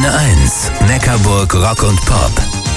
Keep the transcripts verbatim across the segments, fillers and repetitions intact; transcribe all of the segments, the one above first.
Antenne eins, Neckarburg Rock und Pop.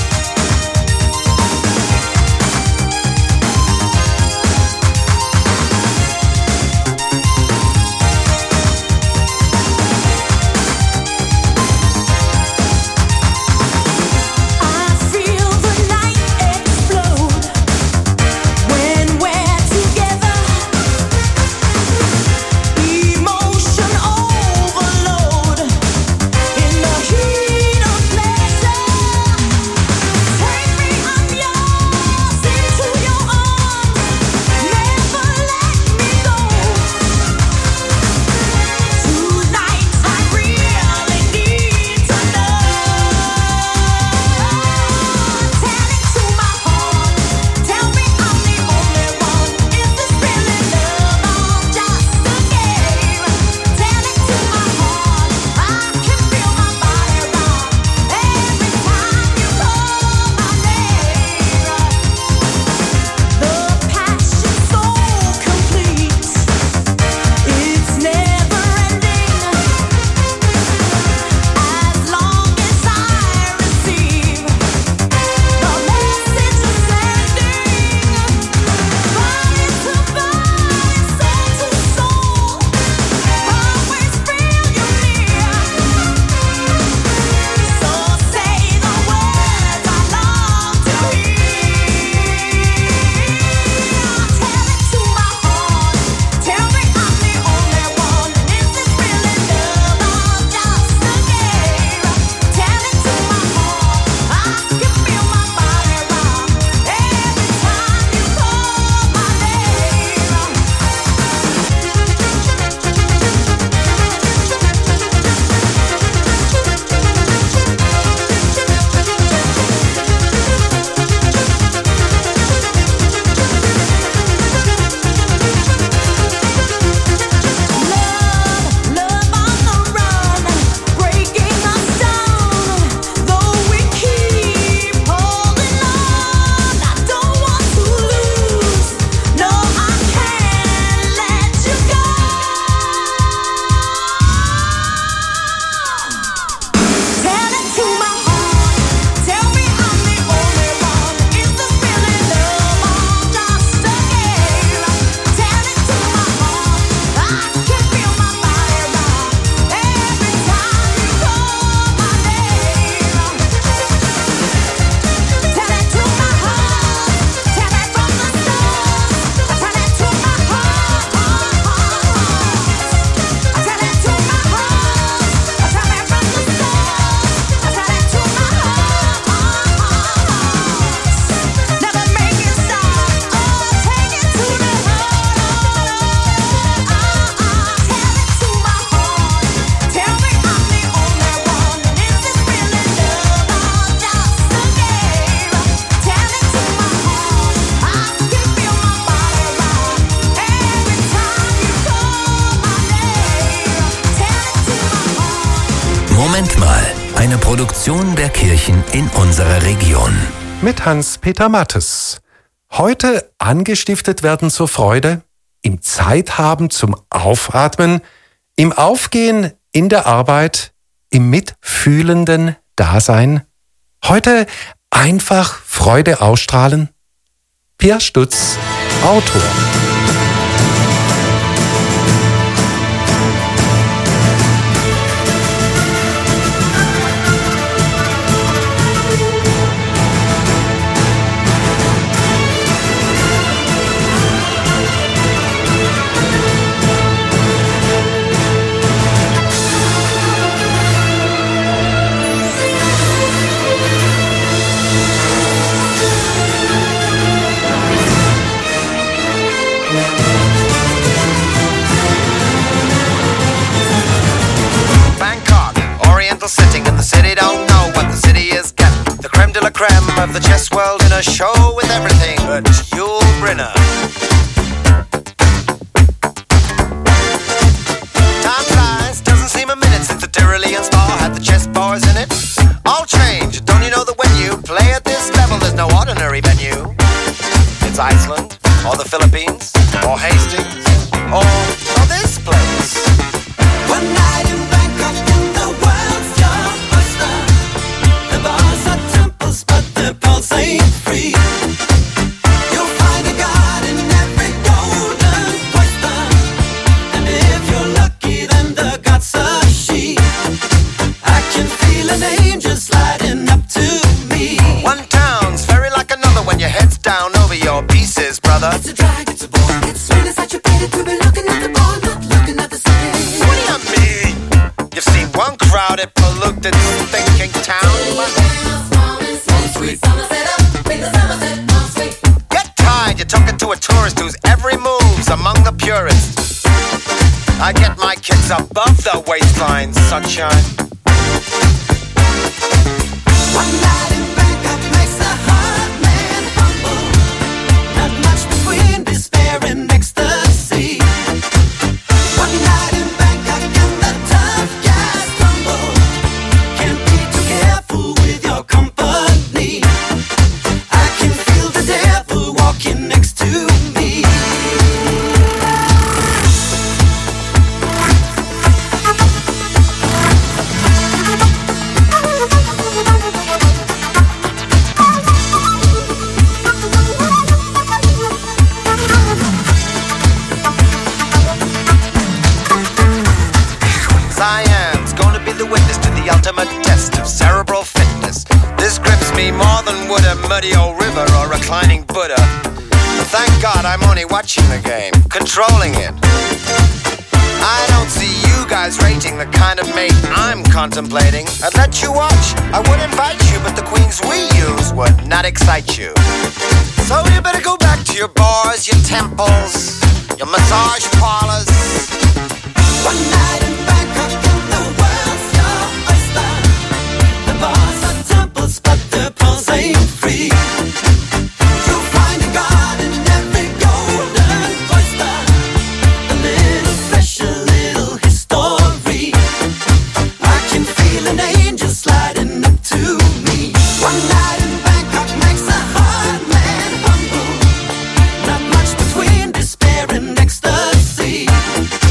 Moment mal, eine Produktion der Kirchen in unserer Region. Mit Hans-Peter Mattes. Heute angestiftet werden zur Freude, im Zeithaben zum Aufatmen, im Aufgehen in der Arbeit, im mitfühlenden Dasein. Heute einfach Freude ausstrahlen. Pierre Stutz, Autor. Sitting in the city, don't know what the city is getting. The creme de la creme of the chess world in a show with everything but Yul Brynner. Time flies, doesn't seem a minute since the Tyrolean spa had the chess bars in it. All change, don't you know that when you play at this level, there's no ordinary venue. It's Iceland, or the Philippines, or Hastings, or, or this place. One night in Bangkok in the world's young oyster crowded, polluted, thinking town. Get tired, you're talking to a tourist whose every move's among the purists. I get my kids above the waistline, sunshine. One night in Bangkok makes a hard man humble. Not much between despair and ecstasy. One night in Bangkok and the tough guys stumble. Can't be too careful with your company. I can feel the devil walking next to me. Siam's gonna be the witness to the ultimate test of cerebral fitness. This grips me more than would a muddy old river or a reclining Buddha. But thank God I'm only watching the game, controlling it. I don't see you guys rating the kind of mate I'm contemplating. I'd let you watch, I would invite you, but the queens we use would not excite you. So you better go back to your bars, your temples, your massage parlors. One night in Bangkok and the world's your oyster. The bars are temples, but the pearls ain't free. You'll find a god in every golden oyster. A little flesh, a little history. I can feel an angel sliding up to me. One night in Bangkok makes a hard man humble. Not much between despair and ecstasy.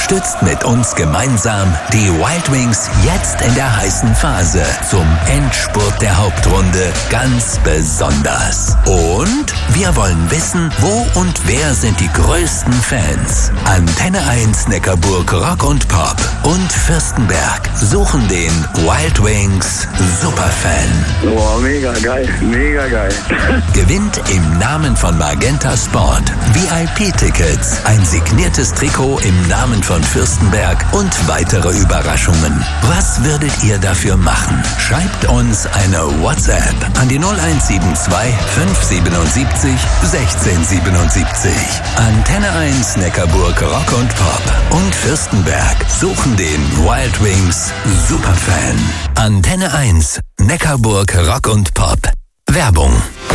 Unterstützt mit uns gemeinsam die Wild Wings jetzt in der heißen Phase zum Endspurt der Hauptrunde ganz besonders. Und wir wollen wissen, wo und wer sind die größten Fans? Antenne eins Neckarburg Rock und Pop und Fürstenberg suchen den Wild Wings Superfan. Boah, mega geil, mega geil. Gewinnt im Namen von Magenta Sport V I P-Tickets, ein signiertes Trikot im Namen von Fürstenberg und weitere Überraschungen. Was würdet ihr dafür machen? Schreibt uns eine WhatsApp an die null eins sieben zwei fünf sieben sieben eins sechs sieben sieben. Antenne eins Neckarburg Rock und Pop und Fürstenberg suchen den Wild Wings Superfan. Antenne eins Neckarburg Rock und Pop. Werbung.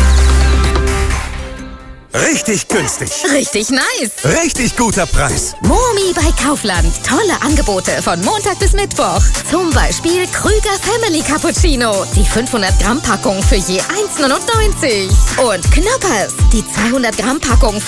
Richtig günstig. Richtig nice. Richtig guter Preis. Momi bei Kaufland. Tolle Angebote von Montag bis Mittwoch. Zum Beispiel Krüger Family Cappuccino. Die fünfhundert Gramm Packung für je eins neunundneunzig. Und Knoppers. Die zweihundert Gramm Packung